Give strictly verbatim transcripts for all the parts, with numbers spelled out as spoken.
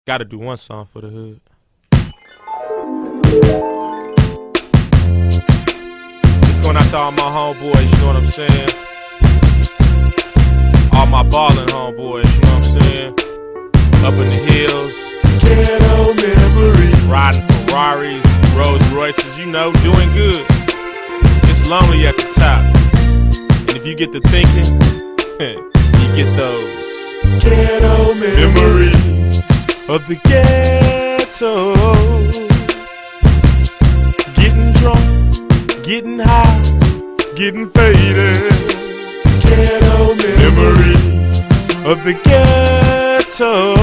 Gotta do one song for the hood. This going out to all my homeboys, you know what I'm saying? All my ballin' homeboys, you know what I'm saying? Up in the hills, ghetto memories, riding Ferraris, Rolls Royces, you know, doing good. It's lonely at the top, and if you get to thinking, you get those ghetto memories of the ghetto. Getting drunk, getting high, getting faded. Ghetto Memories of the ghetto.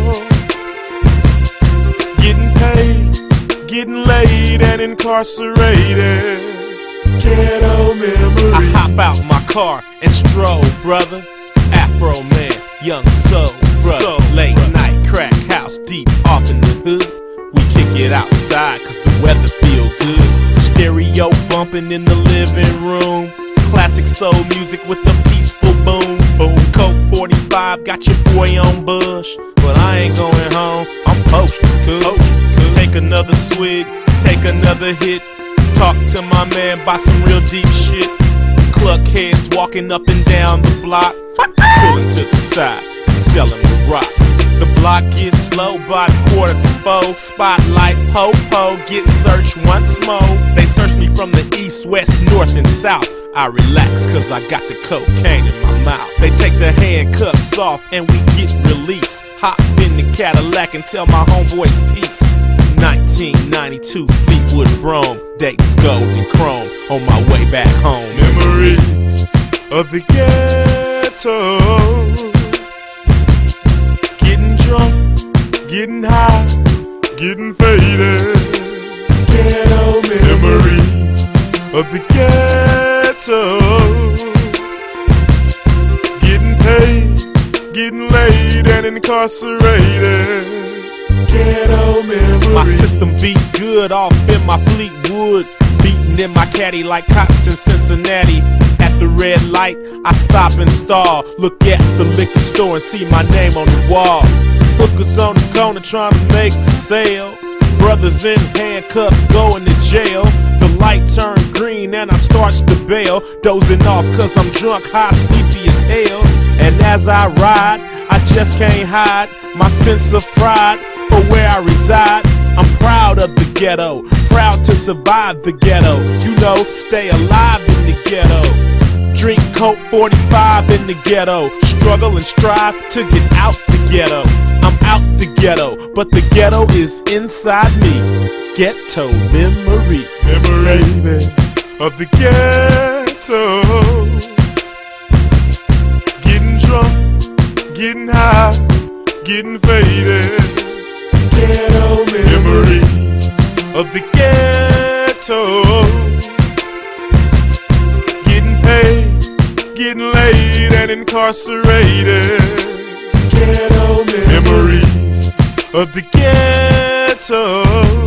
Getting paid, getting laid and incarcerated. Ghetto memories. I hop out my car and stroll, brother. Afro man, young soul, brother. Soul, Late brother. night, crack house, deep off in the hood. We kick it outside cause the weather feel good. Stereo bumping in the living room. Classic soul music with a peaceful boom, boom. Coke forty-five, got your boy on Bush. But I ain't going home, I'm posted, cool. Take another swig, take another hit. Talk to my man about some real deep shit. Cluck heads walking up and down the block. Pulling to the side and selling the rock. The block gets slow by the quarter to four. Spotlight, po-po, get searched once more. They search me from the east, west, north, and south. I relax cause I got the cocaine in my mouth. They take the handcuffs off and we get released. Hop in the Cadillac and tell my homeboys peace. nineteen ninety-two, Fleetwood Brougham, Dayton's gold and chrome. On my way back home. Memories of the ghetto. Getting drunk, getting high, getting faded. Ghetto Memories of the ghetto. Getting paid, getting laid and incarcerated. Ghetto memories. My system beat good off in my Fleetwood. Beating in my caddy like cops in Cincinnati. At the red light, I stop and stall. Look at the liquor store and see my name on the wall. Hookers on the corner trying to make the sale. Brothers in handcuffs going to jail. The light turned green and I starts to bail. Dozing off cause I'm drunk, high, sleepy as hell. And as I ride, I just can't hide my sense of pride for where I reside. I'm proud of the ghetto, proud to survive the ghetto. You know, stay alive in the ghetto. Drink Coke forty-five in the ghetto. Struggle and strive to get out the ghetto. I'm out the ghetto, but the ghetto is inside me. Ghetto memories, Memories of the ghetto. Getting drunk, getting high, getting faded. Ghetto Memories of the ghetto. Getting paid, getting laid and incarcerated. Ghetto Memories of the ghetto.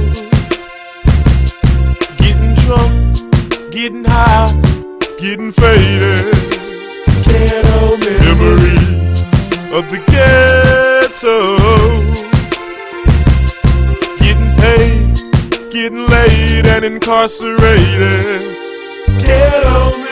Getting drunk, getting high, getting faded. Ghetto Memories of the ghetto. Getting paid, getting laid and incarcerated. Ghetto